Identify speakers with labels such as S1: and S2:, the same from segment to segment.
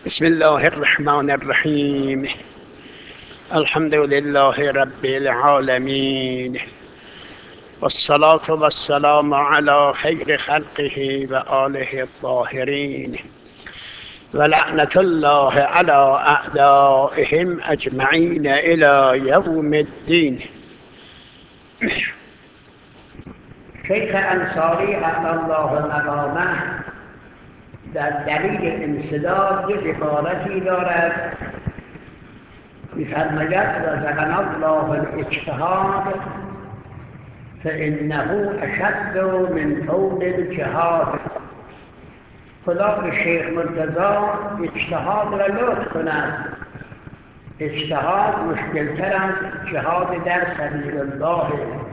S1: بسم الله الرحمن الرحیم. الحمد لله رب العالمین والصلاة والسلام على خیر خلقه و آله الطاهرین و لعنة الله على اعدائهم اجمعین الى یوم الدین.
S2: شیخ انصاری علی الله مقامه در دلیل انسداد یک عبارتی دارد می‌فرماید رزقنا الله الاجتهاد فانه اشد من طول الجهاد. خدا به شیخ مرتضی اجتهاد را لطف کند. اجتهاد مشکلتر از جهاد در سبیل الله.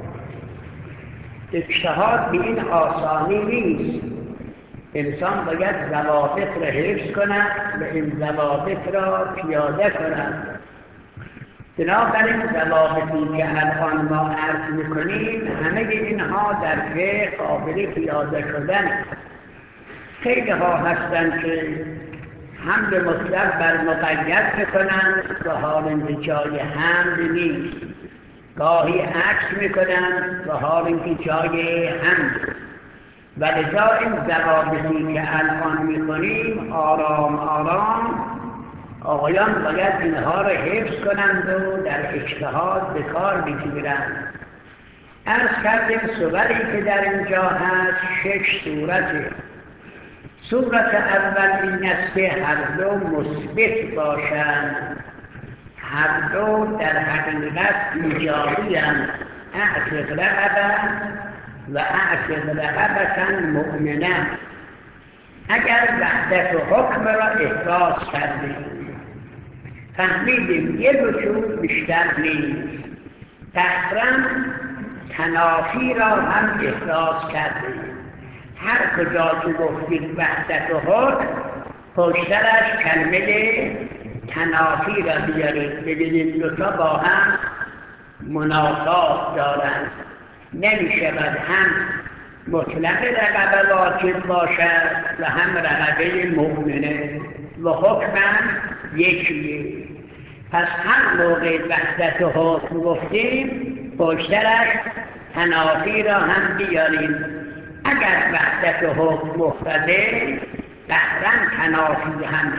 S2: اجتهاد به این آسانی نیست. انسان باید ضوابط را حفظ کند و این ضوابط را پیاده کند. بنابراین ضوابطی که الان ما عرض میکنیم همه اینها در فقه قابل پیاده شدن. خیلی ها هستند که حمل مطلق بر مقید میکنند و حال اینکه جای حمل نیست. گاهی عکس میکنند و حال اینکه جای حمل. ولذا این ضوابطی که الان میکنیم آرام آرام آقایان باید اینها را حفظ کنند و در اجتهاد به کار بگیرند. عرض کردیم صوری که در اینجا هست 6 صورته. صورت اول این است که هر دو مثبت باشند، هر دو در حقیقت ایجابی‌اند. اعتق رقبه و اعتق رقبة مؤمنه. اگر وحدت و حکم را احراز کردیم فهمیدیم یه وجود بیشتر نیست، تقریباً تنافی را هم احراز کردیم. هر کجا که گفتید وحدت و حکم پشترش کلمه تنافی را بیارید. ببینید دوتا با هم منافات دارند. نمی‌شود هم مطلق رقبه واجب باشد و هم رقبه مؤمنه و حکم یکیه. پس هر موقع وحدت و حکم گفتیم پشترش تنافی را هم بیاریم. اگر وحدت و حکم مفرده قطعاً تنافی هم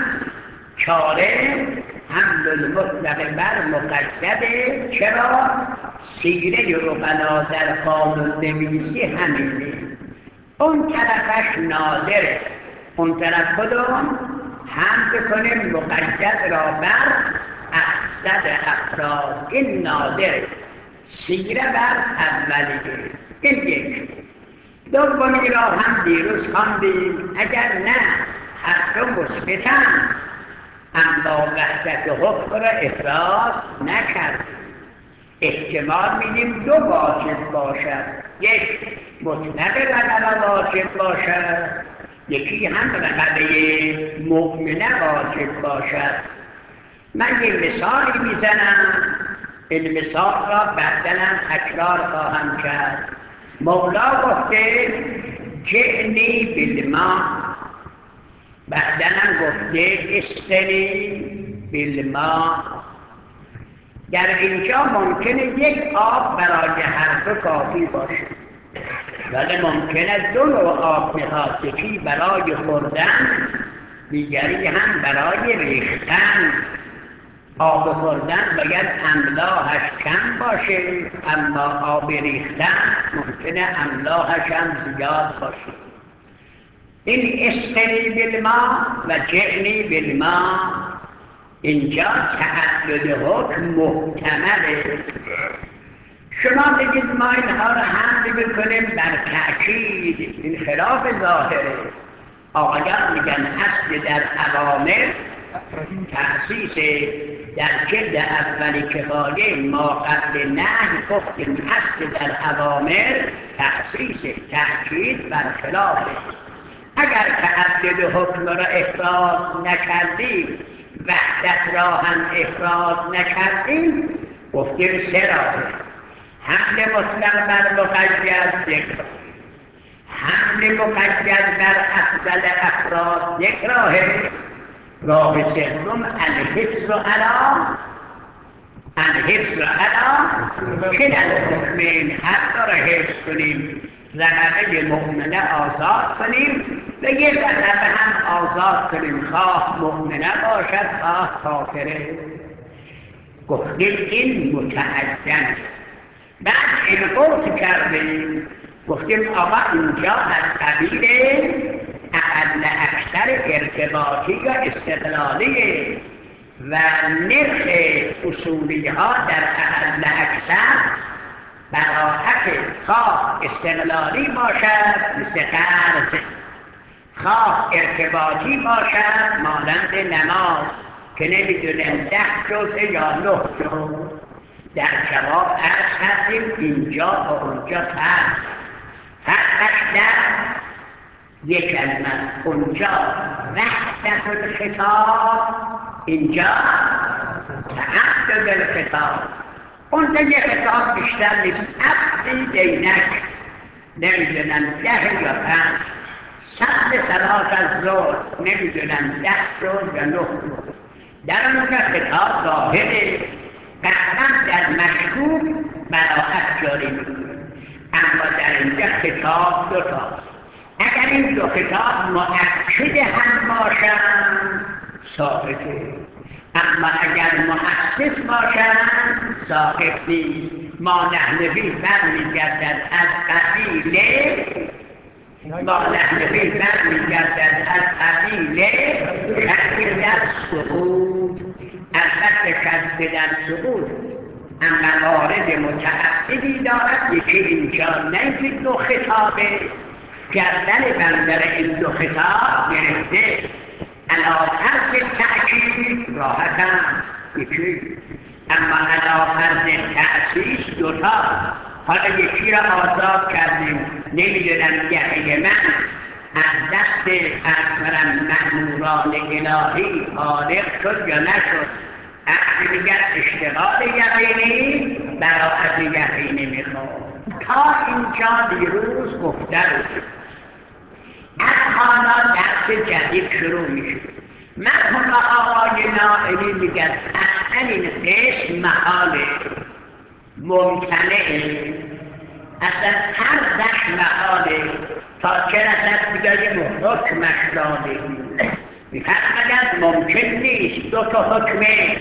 S2: چاره حمل المطلق بر مقیده. چرا؟ سیره عقلا در قانون نویسی همینه. اون طرفش نادره. اون طرف کدوم؟ حمل کنیم مقید را بر اکثر افراد. این نادره. سیره بر اولیه. این یک. دومی را هم دیروز خواندیم. اگر نه هر دو مثبتن اما وحدت حکم را افراز نکرد، احتمال میدیم دو واجب باشد. یک مطلق رقبه واجب باشد، یکی هم رقبه مؤمنه واجب باشد. من یه مثالی میزنم. این مثال را بعداً تکرار خواهم کرد. مولا گفته جئنی بالماء، بعداً گفته اسقنی بالماء. در اینجا ممکنه یک آب برای هر دو کافی باشه، ولی ممکنه دو نوع آب میخواد. یکی برای خوردن، دیگری هم برای ریختن. آب خوردن باید املاحش کم باشه، اما آب ریختن ممکنه املاحش هم زیاد باشه. این اسقنی بالماء و جئنی بالماء اینجا تعدد حکم محتمله. شما بگید ما اینها را حمل بکنیم بر تأکید، این خلاف ظاهره. آقایان میگن اصل در اوامر تأسیس در جلد اولی کفایه ما قبل نهی گفتیم اصل در اوامر تأسیس تأکید بر خلافه. اگر تعدد حکم را افراد نکردیم وحدت را هم افراد نکردیم گفتیم سه راه. حمل مطلق بر مقید یک راه، حمل مقید بر افضل افراد یک راه، راه سوم الحفظ علی کل الحکمین، حق را حفظ کنیم، رقبه مؤمنه آزاد کنیم و یه رقبه هم آزاد کنیم، خواه مؤمنه باشد خواه کافره. گفتیم این متعدن. بعد انقاط کردیم، گفتیم آقا اینجا از قبیل اقل اکثر ارتباطی یا استقلالیه و نرخ اصولی ها در اقل اکثر براحت خواه استقلالی باشد مثل قرض، خواه ارتباطی باشد مانند نماز که نمیدونم 10 جزء یا 9 جزء. در جواب عرض کردیم اینجا و اونجا فرقش در یک کلمه، اونجا وحدت الخطاب، اینجا تعدد الخطاب. اونجا یه خطاب بیشتر نیست، عبدی دینک نمیدونم 10 یا 5، صد صلات از ظهر نمیدونم 10 روز یا 9 روز. در اونجا خطاب ظاهره، قطعا در مشکوک براحت جاری میکنه، اما در اینجا خطاب دوتاست. اگر این دو خطاب مؤکد هم باشند ثابته، اما اگر محسس باشند ثابت نیست. ما نحنفی برمیگردد از قبیل شک در سقوط، البته شک در سقوط اما موارد متعددی دارد. یکی اینجا نه دو خطابه، گردن بندر این دو خطاب گرفته علی فرض تأکید راحتاً یکی، اما علی فرض تأسیس دوتا. حالا یکی را آزاد کردیم، نمیدونم یقین من از دست اکبرم مأموران الهی خالق شد یا نشد. عقل میگن اشتغال یقینی براحت یقینی میخواد. تا اینجا دیروز گفته بود، از حالا درس جدید شروع میشه. مرحوم آقای نائلی میگن اصلا این قسم محاله، ممتنعه، اصلا هر دشت محاله تا چه رسد بگه حکمش داده. میفرماید ممکن نیست دو تا حکم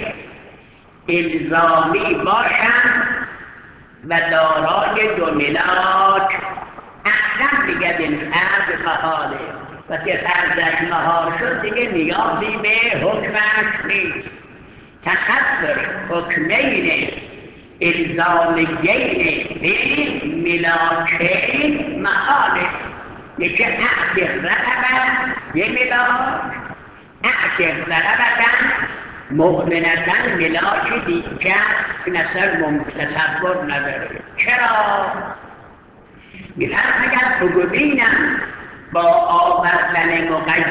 S2: الزامی باشند و دارای دو ملاک. اصلا دیگه این فرض محاله، و که فرضش محال شد دیگه نیازی به حکمش نیست. تصور حکمین الزامیین به ملاکین محاله. یکی عقد رقبه یه ملاک، عقد رقبه مؤمنتاً ملاک دیگر این اصلا تصور نداره. چرا؟ میفرماید بگوینم با آوردن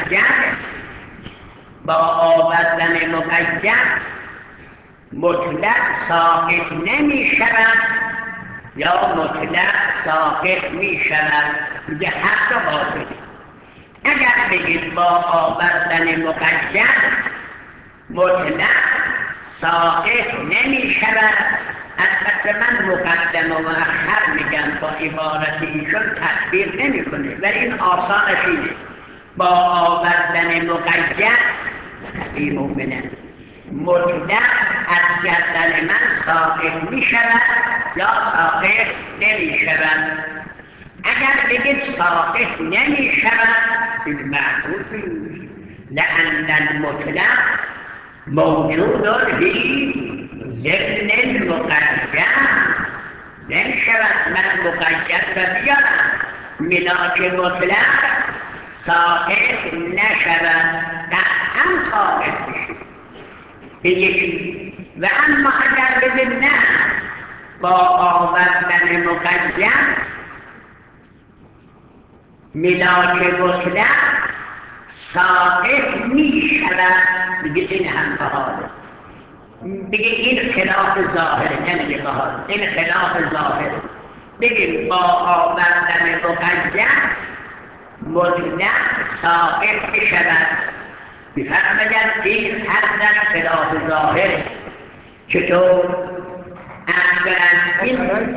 S2: مقید مطلق ساقط نمی شود یا مطلق ساقط می شود. میگه حق و باطل. اگر بگید با آوردن مقید مطلق ساقط نمی شود، البته من مقدم و مؤخر میگم با عبارت ایشون تطبیق نمی کنه، ولی این آسانش اینه. با آوردن مقید نبی مؤمنه مطلق از گردن من ساقط می شود یا ساقط نمی شود. اگر بگید ساقط نمی شود این معقول نیست، لأن المطلق موجود فی ضمن المقید. نمی شود من مقید و بیارم ملاک مطلق ساقط نشود، قطعا ساقط میشه. این یکی. و اما اگر بگید نه با آوردن مقید ملاک مطلق ساقط می شود، بگید این هم بحاله. بگید این خلاف ظاهره، نمیگه بحاله، این خلاف ظاهره. بگید با آوردن مقید مطلق ساقط می شود، میفرماید این اصلا خلاف ظاهره. چطور؟ این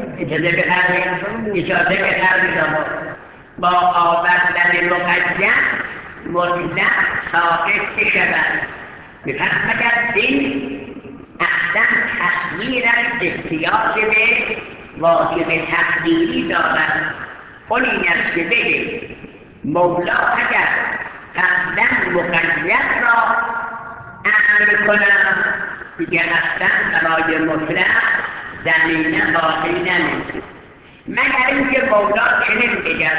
S2: اجازه بفرمایید با آوردن مقید مطلق ثابت شود. میفرماید این اصلا تصویرش احتیاج به واجب تقدیری دارد. اون این است که بگه مولا اگر قبلا مقید را امر کنم دیگه اصلا برای مطلق زمینه باقی نمیشه، مگر اینکه مولا چنین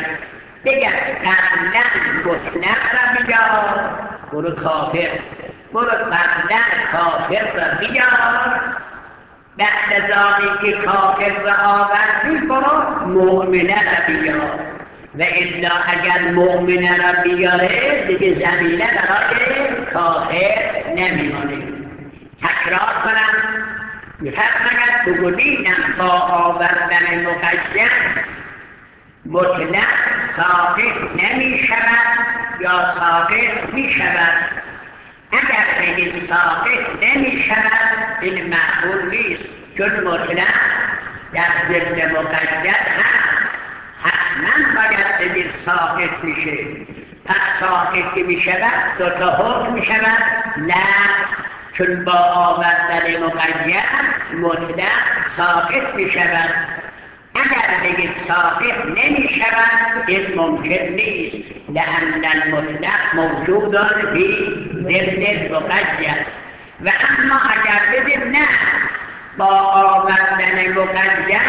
S2: بگد قبلا مطلق را بیار، برو کافر، برو قبلا کافر را بیار، بعد زانی که کافر را آوردی برو مؤمنه را بیار. و الا اگر مؤمنه را بیاره دیگه زمینه برای کافر نمیمانه. تکرار کنم، میفرماید بگوییم با آوردن مقید مطلق ثابت نمی شود یا ثابت می شود. اگر بگیم ثابت نمی شود این معقول نیست، چون مطلق در ضمن مقید هست، حتما باید بگیم ثابت میشه. پس ثابت که می شود دو تا حکم می شود؟ نه، چون با آوردن مقید مطلق ثابت می شود. اگر بگید ثابت نمی شود این ممکن نیست، لأن المطلق موجود فی ضمن مقید. و اما اگر بگید نه، با آوردن مقید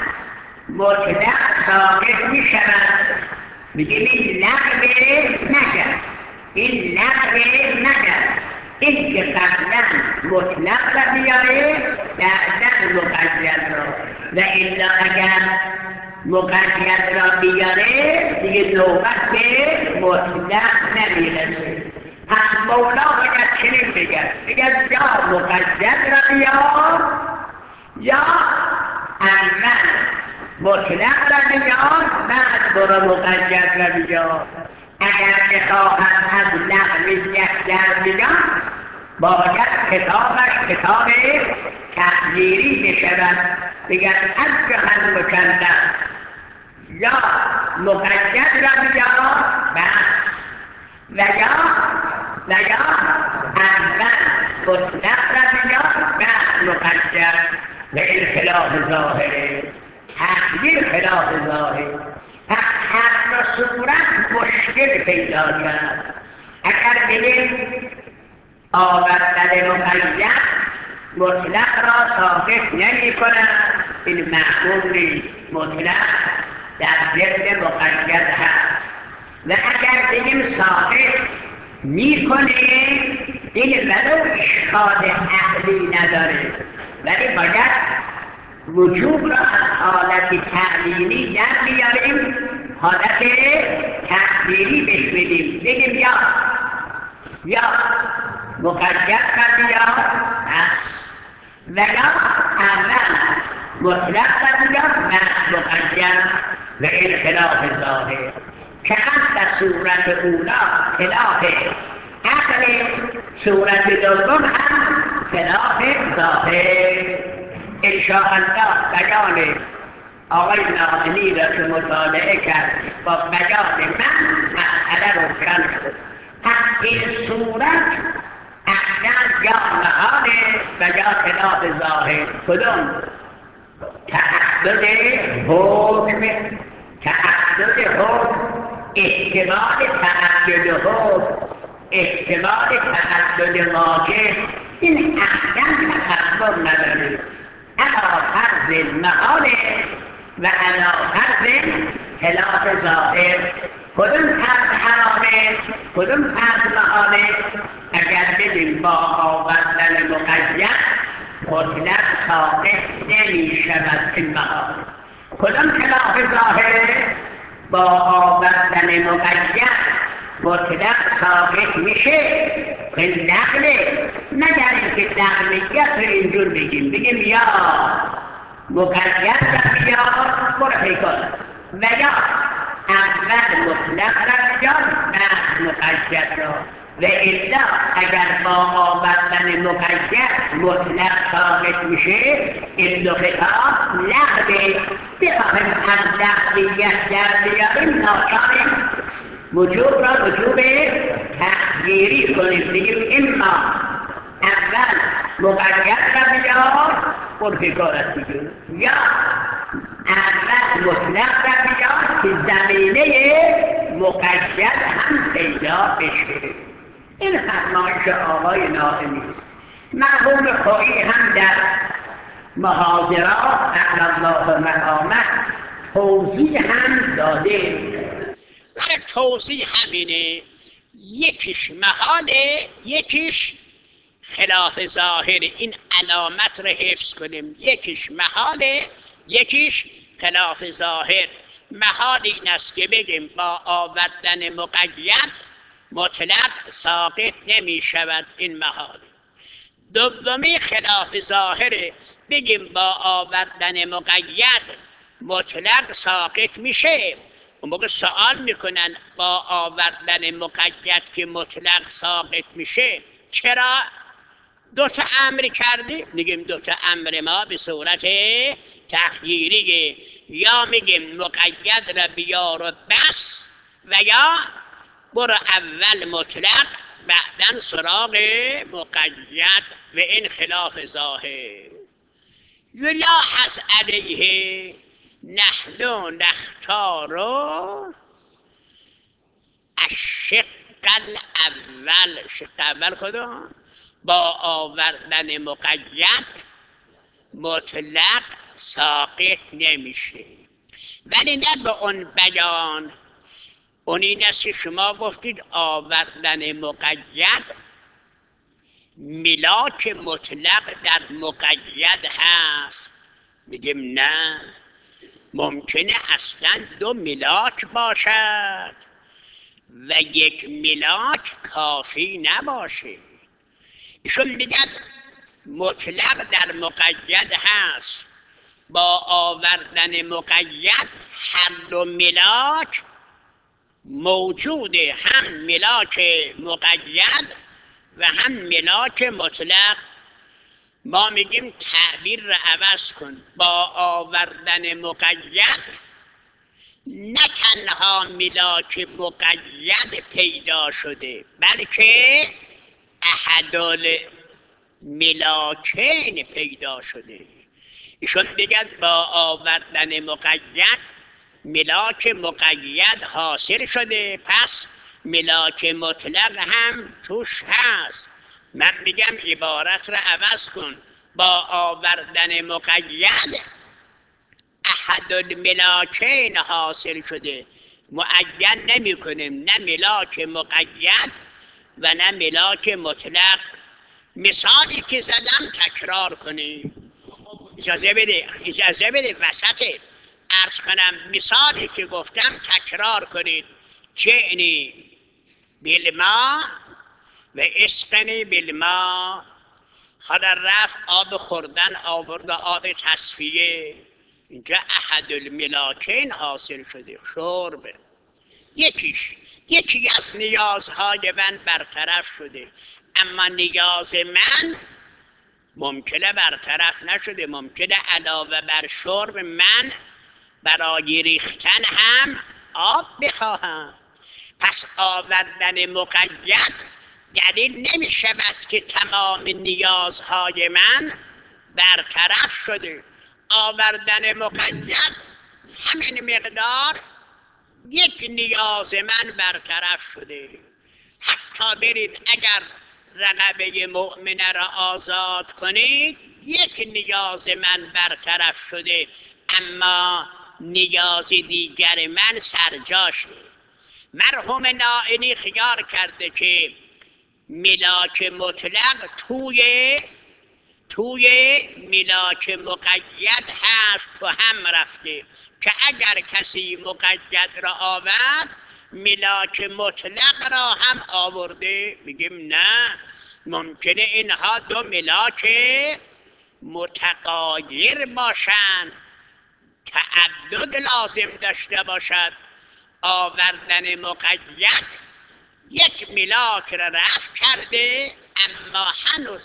S2: مطلق ثابت می شود، بگیم این لغو نکرد، این لغو نکرد، این که قبلا مطلق را بیاره بعدا مقید را، و الا اگر مقید را بیاره دیگه نوبت به مطلق نمیرسه. پس مولا باید چنین بگد یا مقید را بیار یا اول مطلق را بیار بعد برو مقید را بیار. اگر بخواهد از لغو یک در بیار باید کتابش کتاب تقدیری بشود، بگن اجهل مکلف یا مقید را بیار و یا اول مطلق را بیار بعد مقید. و این خلاف ظاهره، تقدیر خلاف ظاهر. هر صورت مشکل پیدا کرد. اگر بگیم آوردن مقید مطلق را ثابت نمی کند این معقول نیست، مطلق در ضمن مقید هست. و اگر بگیم ثابت می کنه این ولو اشکال عقلی نداره، ولی باید وجوب را از حالت تعلیمی در بیاریم حالت تقدیری بهش بدیم، بگیم یا مقید را بیار و یا اول مطلق را بیار و مقید. و این خلاف ظاهر که در صورت اولا خلاف عقل، صورت دوم هم خلاف ظاهر. انشاءالله بیان آقای ناظمی را که مطالعه کرد با بیان من مسئله روشن شد. پس این صورت اصلا یا محاله و یا خلاف ظاهر. کدوم؟ تعدد حکم، احتمال تعدد حکم، احتمال تعدد واجب، این اصلا تصور نداره. علا فرض محاله و علا فرض خلاف ظاهر. کدوم فرض حرامه کدوم فرض محاله؟ اگر بدیم با آوردن مقید مطلق ثابت نمی شود این محاله. کدوم خلاف ظاهره؟ با آوردن مقید مطلق ثابت میشه این نقله، مگر اینکه نقلیت رو اینجور بگیم یا مقید را بیار برو پیکار و یا اول مطلق را بیار بعد مقید را. و الا اگر با آوردن مقید مطلق ثابت میشه این دو خطاب لغوه. بخواهیم از لغویت در بیاریم ناچاریم وجوب را وجوب تغییری کنیم، بگیم اما اول مقید را بیار قرفی کارت بگیم، یا اول مطلق را بیار که زمینه مقید هم پیدا بشه. این فرمایش آقای نائمی. مرحوم خویی هم در محاضرات اعلی الله مقامه توضیح هم داده.
S1: برای توضیح همینه، یکیش محاله یکیش خلاف ظاهر. این علامت رو حفظ کنیم، یکیش محاله یکیش خلاف ظاهر. محال این است که بگیم با آوردن مقید مطلق ساقط نمی شود، این محال. دومی خلاف ظاهره، بگیم با آوردن مقید مطلق ساقط میشه. اون موقع سوال میکنن با آوردن مقید که مطلق ساقط میشه چرا دو تا امر کردی؟ میگیم دو تا امر ما به صورت تخییریه، یا میگیم مقید را بیار و بس، و یا برو اول مطلق بعدن سراغ مقید، و این خلاف ظاهر. یلاحظ علیه نحن نختار الشق الاول. شق اول کدوم؟ با آوردن مقید مطلق ساقط نمیشه. ولی نه به اون بیان. اون این است که شما گفتید آوردن مقید ملاک مطلق در مقید هست. میگیم نه، ممکنه اصلا دو ملاک باشد و یک ملاک کافی نباشه. ایشون میگد مطلق در مقید هست، با آوردن مقید هر دو ملاک موجوده، هم ملاک مقید و هم ملاک مطلق. ما میگیم تعبیر را عوض کن، با آوردن مقید نه تنها ملاک مقید پیدا شده بلکه احد الملاکین پیدا شده. ایشون بگد با آوردن مقید ملاک مقید حاصل شده، پس ملاک مطلق هم توش هست. من میگم عبارت را عوض کن، با آوردن مقید احد الملاکین حاصل شده. معین نمی کنیم، نه ملاک مقید و نه ملاک مطلق. مثالی که زدم تکرار کنیم. اجازه بده وسط عرض کنم. مثالی که گفتم تکرار کنید. جئنی بالماء و اسقنی بالماء. حالا رفت آب خوردن آورد آب تصفیه، اینجا احد الملاکین حاصل شده، شرب. یکی از نیازهای من برطرف شده، اما نیاز من ممکنه برطرف نشده. ممکنه علاوه بر شرب من برای ریختن هم آب بخواهم. پس آوردن مقید دلیل نمی شود که تمام نیازهای من برطرف شده. آوردن مقید همین مقدار یک نیاز من برطرف شده. حتی برید اگر رقبه مؤمنه را آزاد کنید یک نیاز من برطرف شده، اما نیاز دیگر من سرجاشه. مرحوم نائینی خیال کرده که ملاک مطلق توی ملاک مقید هست، تو هم رفته که اگر کسی مقید را آورد ملاک مطلق را هم آورده. میگیم نه، ممکنه اینها دو ملاک متغایر باشند، تعدد لازم داشته باشد. آوردن مقید یک ملاک را رفع کرده، اما هنوز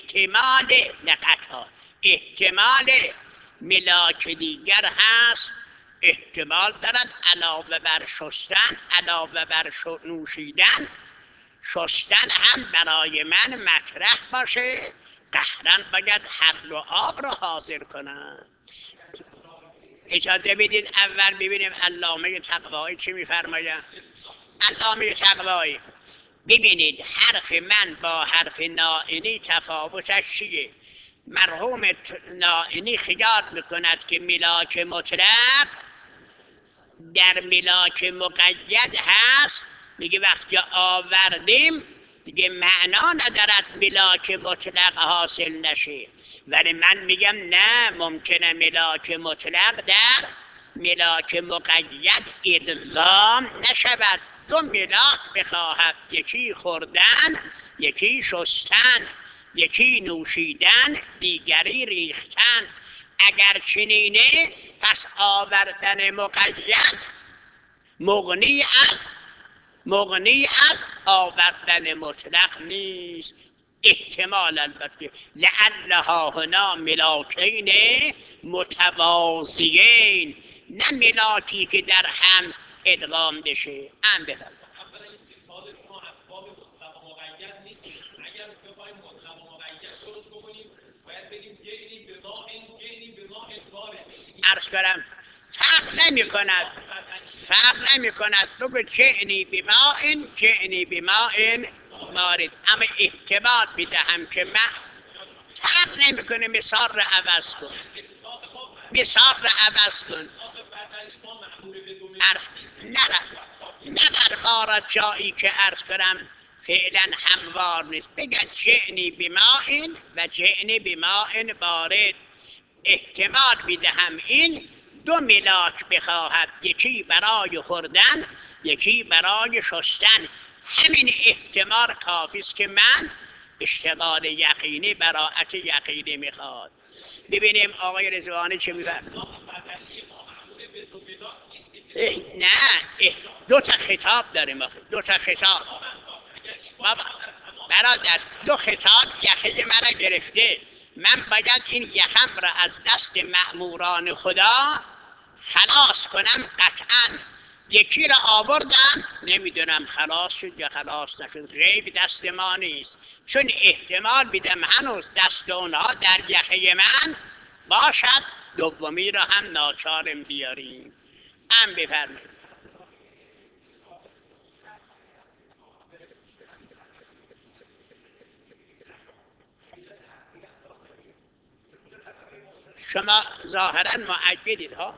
S1: احتمال ملاک دیگر هست. احتمال دارد علاوه بر شستن، علاوه بر نوشیدن، شستن هم برای من مطرح باشه. قهرن باید حقل و آب را حاضر کنم. اجازه بدید اول ببینیم علامه تقوایی چی میفرماید. علامه تقوایی: ببینید حرف من با حرف نائینی تفاوتش چیه؟ مرحوم نائینی خیال میکند که ملاک مطلق در ملاک مقید هست، میگه وقتی آوردیم دیگه معنا ندارد ملاک مطلق حاصل نشه. ولی من میگم نه، ممکنه ملاک مطلق در ملاک مقید ادغام نشود. دو ملاک بخواهد، یکی خوردن، یکی شستن، یکی نوشیدن، دیگری ریختن. اگر چنینه پس آوردن مقید مغنی از آوردن مطلق نیست. احتمال البته لعلها هنا ملاکین متوازیین، نه ملاکی که در هم ادغام بشه. هم بفرد عرض کنم فرق نمی کند بگو جعنی بماء مارد، اما احتمال بدهم که من فرق نمی کنه. مثال را عوض کن. نه در بارد جایی که عرض کنم فعلا هموار نیست، بگه جعنی بماء و جعنی بماء بارد. احتمال بدهم این دو ملاک بخواهد، یکی برای خوردن، یکی برای شستن. همین احتمال کافی است که من اشتغال یقینی براءت یقینی میخواد. ببینیم آقای رضوانی چه میفرماید. نه، دو تا خطاب داریم. بابا برادر، دو خطاب یخه مرا گرفته. من باید این یخم را از دست مأموران خدا خلاص کنم. قطعا یکی را آوردم، نمیدونم خلاص شد یا خلاص نشد، غیب دست ما نیست. چون احتمال بدم هنوز دست اونها در یخه من باشد، دومی را هم ناچارم بیاریم. هم بفرمایید. شما ظاهرا معجبید ها،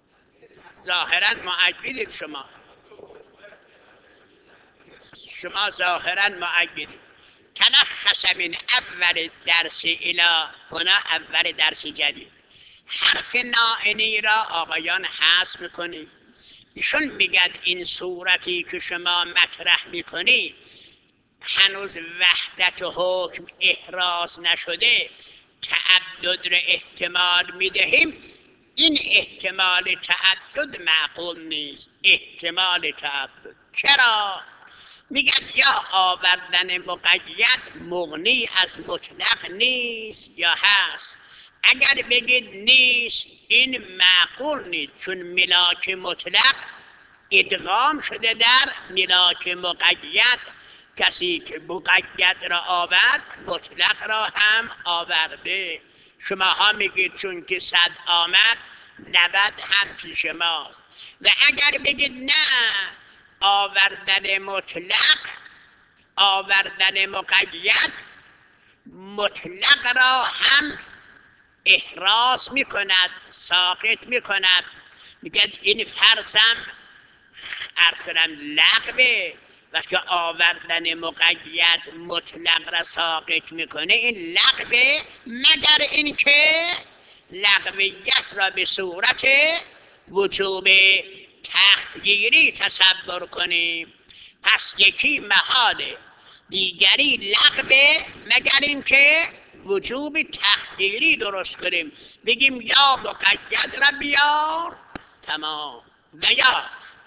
S1: شما ظاهرا معجبید. تلخص من اول درس الى هنا، اول درس جدید. حرف نائینی را آقایان حذف میکنی. ایشون میگد این صورتی که شما مطرح میکنی هنوز وحدت حکم احراز نشده، تعدد را احتمال میدهیم. این احتمال تعدد معقول نیست. احتمال تعدد چرا؟ میگد یا آوردن مقید مغنی از مطلق نیست یا هست. اگر بگید نیست این معقول نیست، چون ملاک مطلق ادغام شده در ملاک مقید. کسی که مقید را آورد مطلق را هم آورده. شما ها میگید چون که 100 آمد 90 هم پیش ماست. و اگر بگید نه، آوردن مطلق، آوردن مقید مطلق را هم احراز میکند، ساقط میکند. میگد این فرضم عرض کنم لغوه. وقتی آوردن مقید مطلق را ساقط میکنه این لغوه، مگر اینکه لغویت را به صورت وجوب تخییری تصور کنیم. پس یکی محاله، دیگری لغوه، مگر اینکه وجوب تخییری درست کنیم. بگیم یا مقید را بیار، تمام، و یا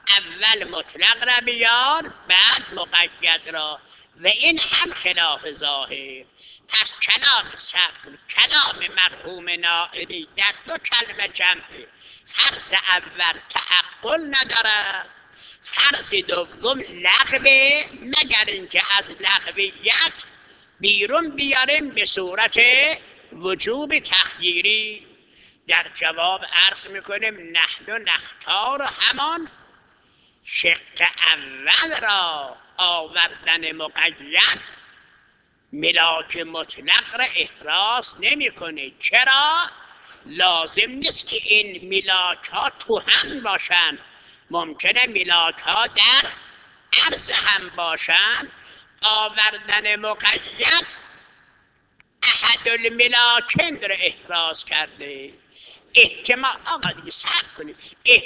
S1: اول مطلق را بیار بعد مقید را و این هم خلاف ظاهر. پس کلام سبت کلام مرحوم نائلی در دو کلمه جمعه. فرض اول تعقل ندارد، فرض دوم لغوه، مگر اینکه از لغویت بیرون بیاریم به صورت وجوب تخییری. در جواب عرض میکنیم نحن نختار همان شق اول را آوردن مقید ملاک مطلق را احراز نمیکنه. چرا؟ لازم نیست که این ملاک ها تو هم باشن، ممکنه ملاک ها در عرض هم باشن. آوردن مقید احد الملاکین را احراز کرده. احتمال آقا دیگه صبر کنید،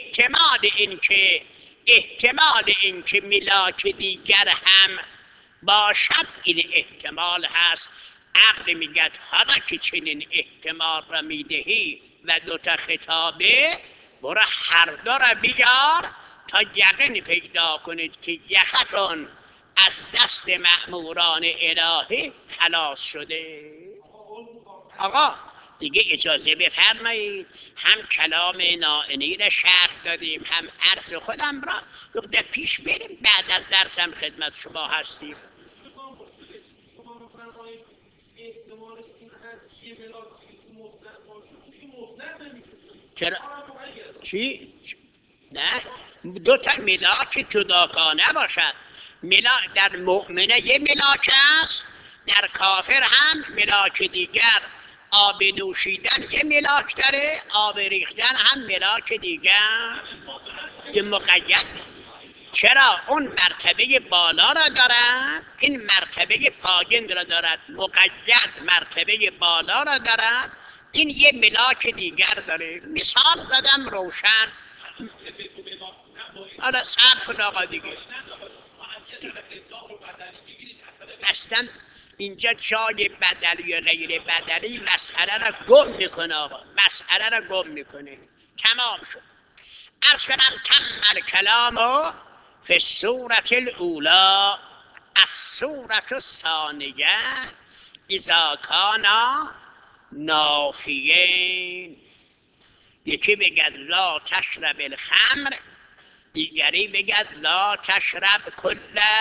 S1: احتمال اینکه ملاک دیگر هم باشد این احتمال هست. عقل میگه حالا که چنین احتمال را میدهی و دوتا خطابه، برو هر دو را بیار تا یقین پیدا کنید که یختون از دست مأموران الهی خلاص شده. آقا دیگه اجازه بفرمایید، هم کلام نائینی را شرح دادیم هم عرض خودم را در پیش بریم، بعد از درسم خدمت شما هستیم. چرا؟ چی؟ نه دو تا ملاک جداگانه باشد. ملاک در مؤمنه یه ملاک است، در کافر هم ملاک دیگر. آب نوشیدن یه ملاک داره، آب ریختن هم ملاک دیگر که مقید. چرا؟ اون مرتبه بالا را دارد، این مرتبه پایین را دارد. مقید مرتبه بالا را دارد، این یه ملاک دیگر داره. مثال زدم روشن. حالا صبر کن آقا دیگه، اصلا اینجا جای بدلی و غیر بدلی مسئله را گم میکنه آقا، مسئله را گم میکنه. تمام شد. عرض کنم تم الکلام فی السورة الاولی السورة الثانیه اذا کانا نافیین. یکی بگد لا تشرب الخمر، دیگری بگد لا تشرب کل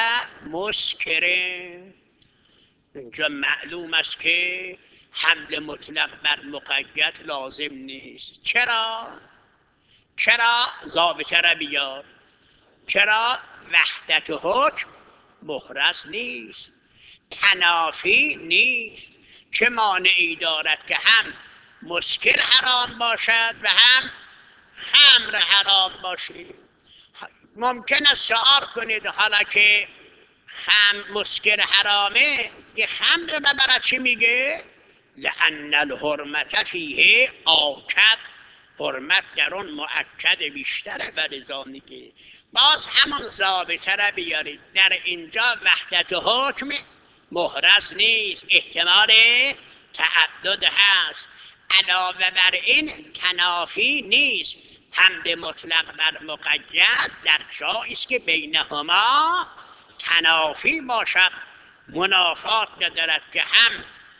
S1: مسکر. اینجا معلوم است که حمل مطلق بر مقید لازم نیست. چرا ضابطه را بیار. چرا وحدت حکم محرز نیست، تنافی نیست. چه مانعی دارد که هم مسکر حرام باشد و هم خمر حرام باشد؟ ممکن است سوال کنید حالا که مسکر حرامه یه خمر را برای چی میگه؟ لأن الحرمت فیه آکد، حرمت در اون مؤکد بیشتره، ولذا میگه. باز همون ضابطه را بیارید. در اینجا وحدت حکم محرز نیست، احتمال تعدد هست. علاوه بر این تنافی نیست. حمل مطلق بر مقید در جایی است که بینهما تنافی باشد، منافات ندارد که هم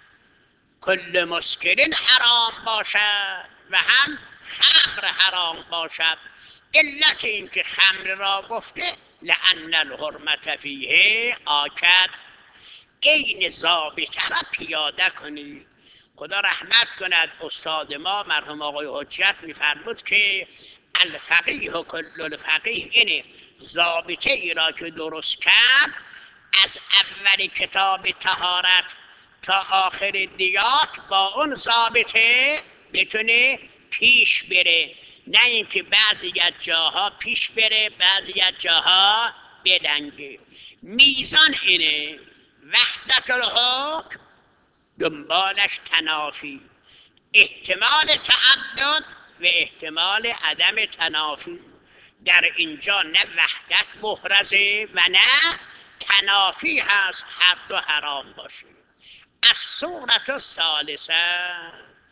S1: کل مسکرین حرام باشد و هم خمر حرام باشد. علت این که خمر را گفته لأن الحرمت فیه آکد. این ضابطه را پیاده کنید. خدا رحمت کند استاد ما مرحوم آقای حجت میفرمود که الفقیه و کل الفقیه، اینه ضابطه ای را که درست کرد از اول کتاب طهارت تا آخر دیات با اون ضابطه بتونه پیش بره، نه اینکه بعضی از جاها پیش بره بعضی از جاها بدنگه. میزان اینه وحدت الحکم دنبالش تنافی، احتمال تعدد و احتمال عدم تنافی. در اینجا نه وحدت محرزه و نه تنافی هست هر دو حرام باشه. از صورت الثالثه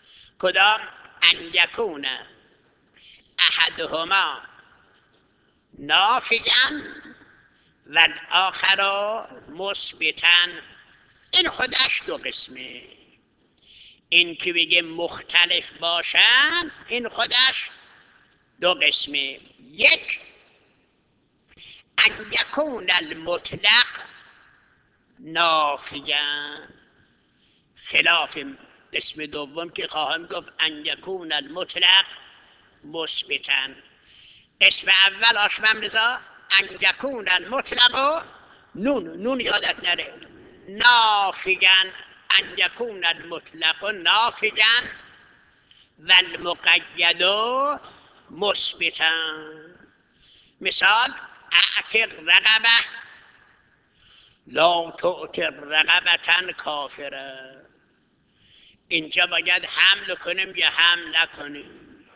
S1: کدام؟ ان یکون احدهما نافیا و الاخر مثبتا. این خودش دو قسمه. این که بگه مختلف باشن این خودش دو قسمه. یک، ان یکون المطلق نافیا، خلاف قسم دوم که خواهم گفت ان یکون المطلق مثبتا. قسم اول آشمم رضا ان یکون المطلق، نون یادت نره، نافیا، ان یکون المطلق نافیا و المقید مثبتا. مثال اعتق رقبه لا تعتق رقبة کافره. اینجا باید حمل کنیم یا حمل نکنیم؟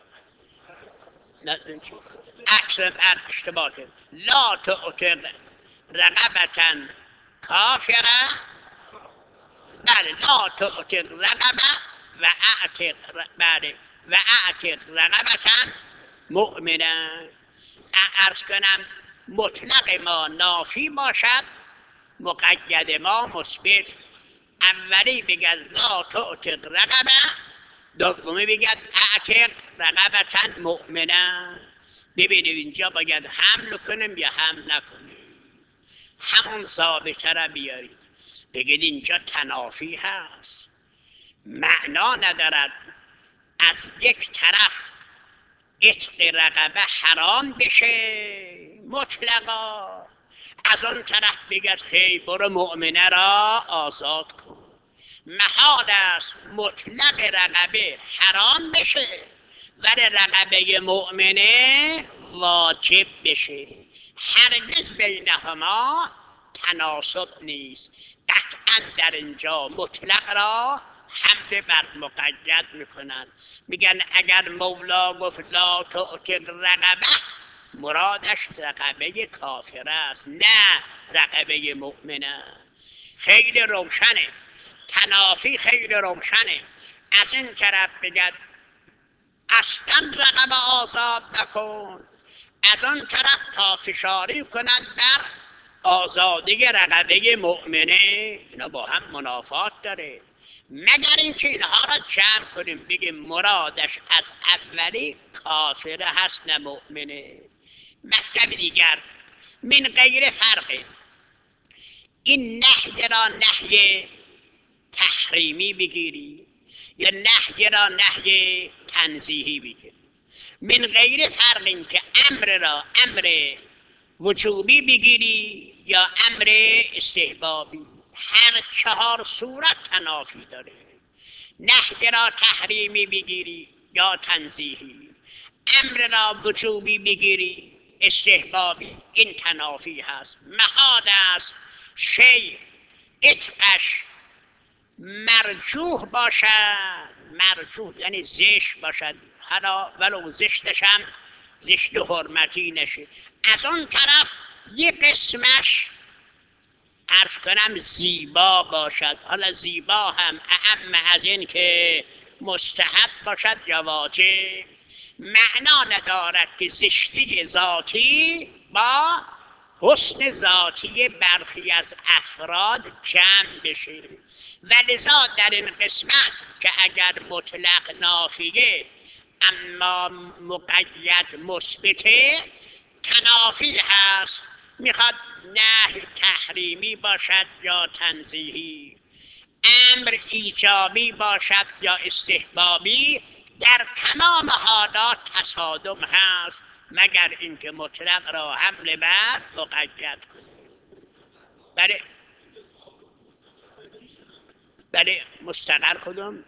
S1: عکس اشتباه کنیم. لا تعتق رقبة کافره، بله، لا تعتق رقبه و اعتق، بله، و اعتق رقبة مؤمنه. عرض کنم مطلق ما نافی باشد، مقید ما مثبت. اولی بگد لا تعتق رقبه، دومی بگد اعتق رقبة مؤمنه. ببینید اینجا باید حمل کنیم یا حمل نکنیم. همون ضابطه را بیارید، بگید اینجا تنافی هست، معنا ندارد از یک طرف عتق رقبه حرام بشه مطلقا، از اون طرف بگد خیلی برو مؤمنه را آزاد کن. محال است مطلق رقبه حرام بشه ولی رقبه مؤمنه واجب بشه. هرگز بینهما تناسب نیست. قطعا در اینجا مطلق را حمل بر مقید میکنن. میگن اگر مولا گفت لا تعتق رقبه، مرادش رقبه کافر است، نه رقبه مؤمنه. خیلی روشنه، تنافی خیلی روشنه. از این طرف بگد اصلا رقبه آزاد نکن، از آن طرف پافشاری کند بر آزادی رقبه مؤمنه. اینا با هم منافات داره. مگر اینکه اینها را جمع کنیم بگیم مرادش از اولی کافر هست نه مؤمنه. مطلب دیگر من غیر فرق، این نهی را نهی تحریمی بگیری یا نهی را نهی تنزیهی بگیری. من غیر فرق این که امر را امر وجوبی بگیری یا امر استحبابی، هر چهار صورت تنافی داره. نهی را تحریمی بگیری یا تنزیهی، امر را وجوبی بگیری استحبابی، این تنافی هست. محال است شیء عتقش مرجوح باشد، مرجوح یعنی زشت باشد، حالا ولو زشتش هم زشت حرمتی نشه. از اون طرف یک قسمش عرض کنم زیبا باشد، حالا زیبا هم اعم از این که مستحب باشد یا واجب. معنا ندارد که زشتی ذاتی با حسن ذاتی برخی از افراد جمع بشه. و لذا در این قسمت که اگر مطلق نافیه اما مقید مثبته تنافی هست. میخواد نهی تحریمی باشد یا تنزیهی، امر ایجابی باشد یا استحبابی، در تمام حالات تصادم هست مگر اینکه مطلق را حمل بر مقید کنه. بله مستقر کدوم؟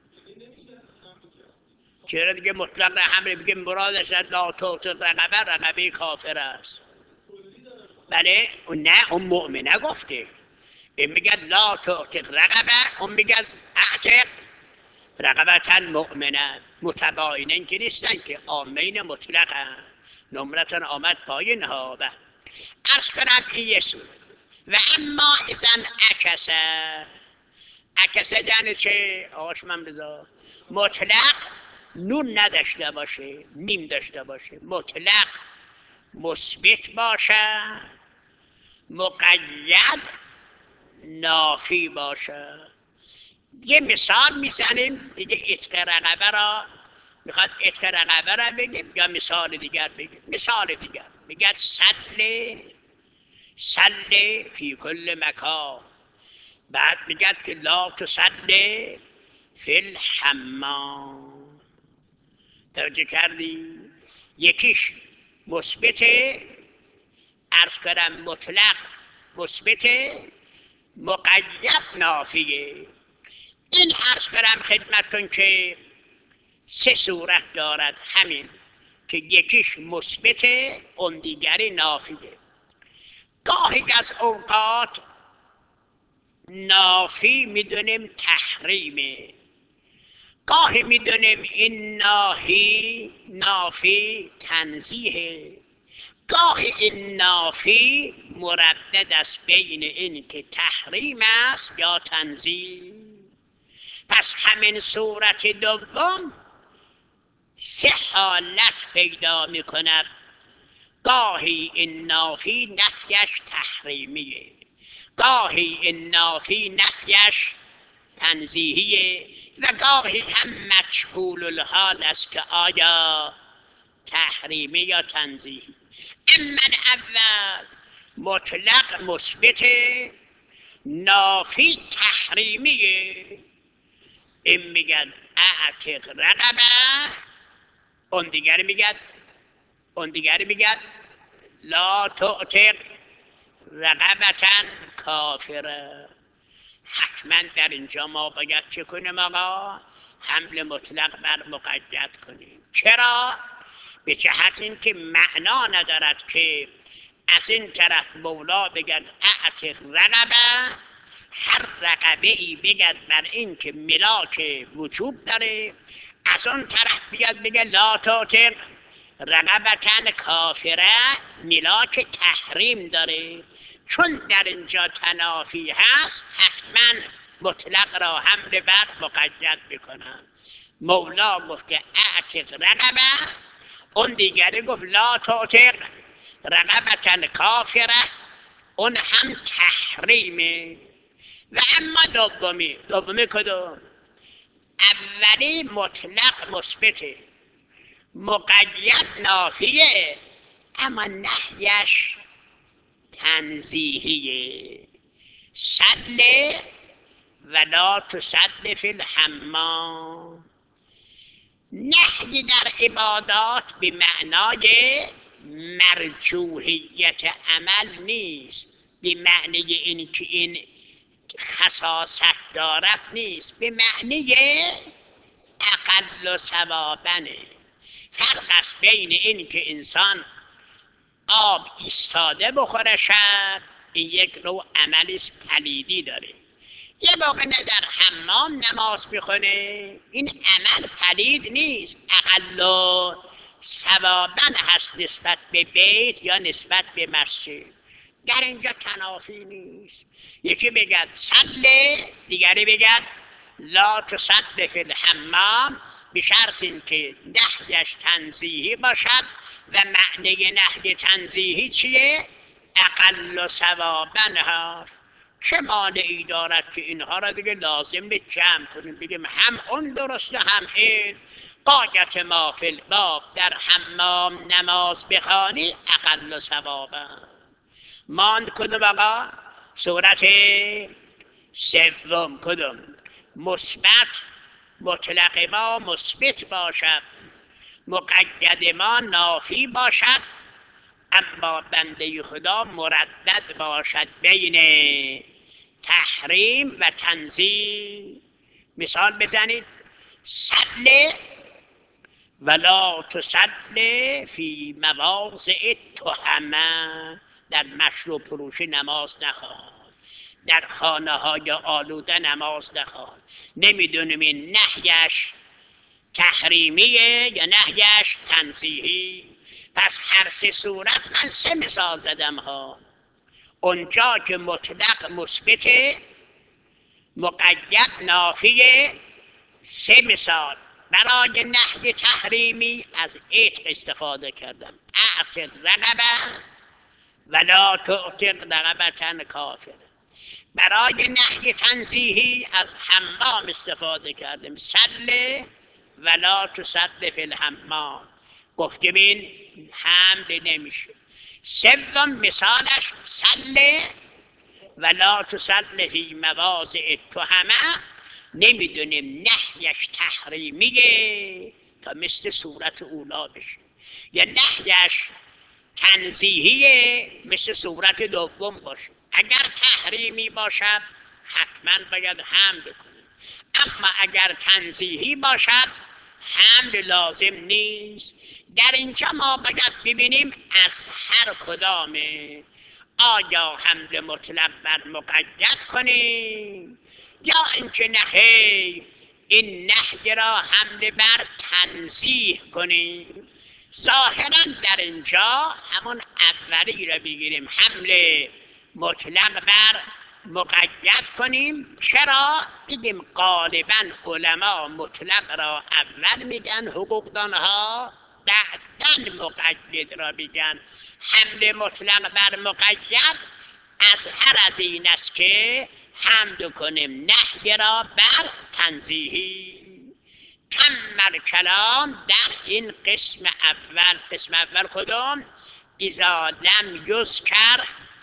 S1: چرا دیگه مطلق را حمل بگیم مرادش لا تعتق رقبه، رقبه کافر است. بله نه اون مؤمنه گفته، این میگه لا تعتق رقبه، اون میگه اعتق رقبة مؤمنه. متباینن که نیستن که آمین مطلقه. نمرتون آمد پایین ها. عرض کنم این یه سوره. و اما ازن عکسه یعنی چه آقاش من رضا؟ مطلق نون نداشته باشه، میم داشته باشه. مطلق مثبت باشد، مقید نافی باشد. یه مثال میزنیم دیگه. عتق رقبه را میخواد عتق رقبه را بگیم یا مثال دیگر بگیم؟ مثال دیگر میگه صل فی کل مکان، بعد میگه که لا تصل فی الحمام. توجه کردی؟ یکیش مثبته، عرض کردم مطلق مثبته، مقید نافیه. این عرض کردم خدمتتون که سه صورت دارد، همین که یکیش مثبته، اون دیگری نافیه. گاهی از اوقات نافی میدونیم تحریمه، گاهی میدونیم این نافی تنزیه، گاهی این نافی مردد است بین این که تحریم است یا تنزیه. پس همین صورت دوم سه حالت پیدا میکند. گاهی این نافی نفیش تحریمیه، گاهی این نافی نفیش تنزیهیه، و گاهی هم مجهول الحال است که آیا تحریمی یا تنزیهی. اما اول مطلق مثبت، نافی تحریمیه. این میگن اعتق رقبه، اون دیگری میگن لا تعتق رقبة کافره. حتما در اینجا ما باید چه کنیم آقا؟ حمل مطلق بر مقید کنیم. چرا؟ به جهت این که معنا ندارد که از این طرف مولا بگد اعتق رقبه، هر رقبه ای بگد بر این که ملاک وجوب داره، از اون طرف بیاد بگه لا تعتق رقبة کافره، ملاک تحریم داره. چون در اینجا تنافی هست حتما مطلق را حمل بر مقید بکنن. مولا گفت که اعتق رقبه، اون دیگری گفت لا تعتق رقبة کافره، اون هم تحریمه. و اما دومی کدوم؟ اولی مطلق مثبته، مقید نافیه، اما نهیش تنزیهیه. صل ولا تصل فی الحمام. نهی در عبادات به معنای مرجوحیت عمل نیست، به معنی این که این خصاصت دارد نیست، به معنی اقل ثوابنه. فرق است بین این که انسان آب ایستاده بخوره شب، این یک نوع عملی پلیدی داره. یه موقع نه در حمام نماز بخونه، این عمل پلید نیست، اقل ثوابن هست نسبت به بیت یا نسبت به مسجد. در اینجا تنافی نیست. یکی بگد صل، دیگری بگد لا تصل فی الحمام، به شرط این که نهیش تنزیهی باشد. و معنی نهی تنزیهی چیه؟ اقل ثوابن هست. چه مانعی دارد که اینها را دیگه لازم به جمع کنیم، بگیم هم اون درسته هم این؟ قایت ما فی الباب، در حمام نماز بخوانی اقل ثوابن. ماند کدوم آقا؟ صورت سوم کدوم؟ مثبت، مطلق ما مثبت باشد، مقید ما نافی باشد، اما بنده خدا مردد باشد بین تحریم و تنزیه. مثال بزنید. صل ولا تصل فی مواضع تهمه، در مشروب فروشی نماز نخوان، در خانه های آلوده نماز نخوان. نمیدونیم این نهیش تحریمیه یا نهیش تنزیهی. پس هر سه صورت من سه مثال زدم ها. اونجا که مطلق مثبته، مقید نافیه، سه مثال. برای نهی تحریمی از عتق استفاده کردم. اعتق رقبه ولا تعتق رقبة کافر. برای نهی تنزیهی از حمام استفاده کردم. صل ولا تصل فی الحمام. گفتیم این حمل نمیشه. سوم مثالش صل ولا تصل فی مواضع التهمه. نمیدونیم نهیش تحریمیه تا مثل صورت اولا بشه، یا نهیش تنزیهیه مثل صورت دوم باشه. اگر تحریمی باشد حتما باید حمل کنیم، اما اگر تنزیهی باشد حمل لازم نیست. در اینجا ما باید ببینیم از هر کدامه، آیا حمل مطلق بر مقید کنیم یا اینکه نخیر این نهی را حمل بر تنزیه کنیم. ظاهرا در اینجا همون اولی را بگیریم، حمل مطلق بر مقید کنیم. چرا؟ دیدیم غالبا علما مطلق را اول میگن، حقوقدانها بعداً مقید را میگن. حمل مطلق بر مقید از هر از این است که حمل کنیم نهی را بر تنزیهی. کمل کلام در این قسم اول. قسم اول کدام؟ اذا لم یذکر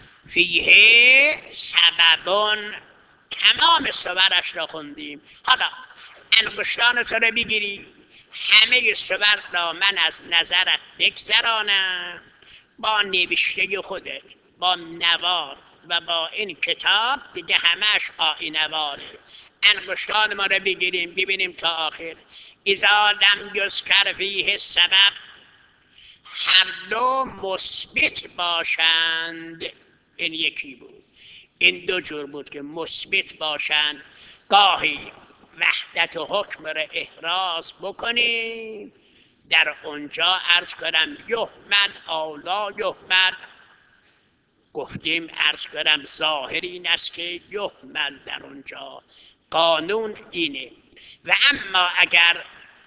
S1: فیه سببون. تمام صورش را خوندیم. حالا انگشتان تو را بگیری، همه صور را من از نظرت بگذرانم با نوشته خودت، با نوار و با این کتاب دیگه همش آیینواره. انگشتان ما را بگیریم ببینیم تا آخر. اذا لم یذکر فیه سبب، هر دو مثبت باشند. این یکی بود. این دو جور بود که مثبت باشند. گاهی وحدت حکم را احراز بکنیم، در اونجا عرض کنم یحمل اولا یحمل. گفتیم عرض کنم ظاهر این است که یحمل در اونجا، قانون اینه. و اما اگر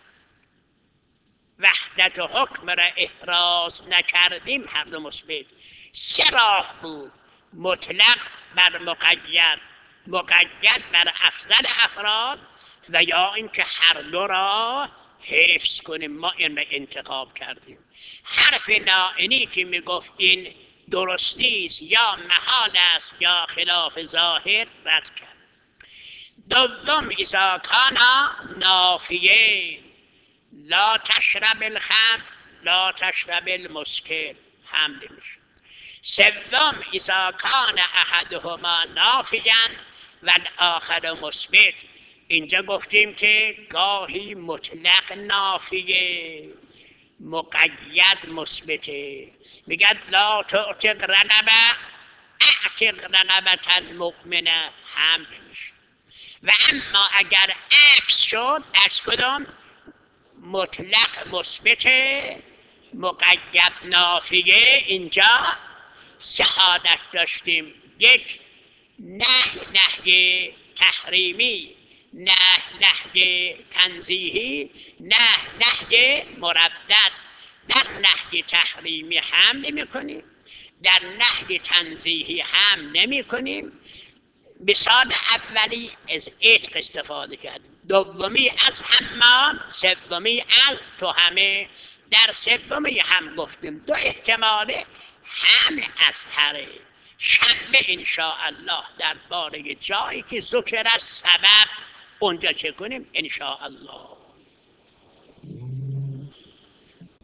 S1: وحدت حکم را احراز نکردیم هر دو مثبت. سه راه بود: مطلق بر مقید، مقید بر افضل افراد، و یا اینکه هر دو را حفظ کنیم. ما این را انتخاب کردیم. حرف نائینی که میگفت این درستی است یا محال است یا خلاف ظاهر رد کرد. دوم اذا کان نافیه، لا تشرب الخمر لا تشرب المسکر، حمل میشه. سوم اذا کان احدهما نافیا و الاخر مثبت. اینجا گفتیم که گاهی مطلق نافیه، مقید مثبته. میگه لا تعتق رقبه اعتق رقبة المؤمنه، حمل میشه. و اما اگر عکس شد، عکس کدام؟ مطلق مثبته، مقید نافیه. اینجا سه حالت داشتیم: یک، نهی تحریمی، نهی تنزیهی، نهی مردد. در نهی تحریمی هم نمی کنیم، در نهی تنزیهی هم نمی کنیم. مثال اولی از عتق استفاده کردیم، دومی از حمام، سومی از تهمه. در سومی هم گفتیم دو احتمال حمل اظهره. شنبه انشاءالله در باره جایی که ذکر از سبب اونجا چه کنیم انشاءالله.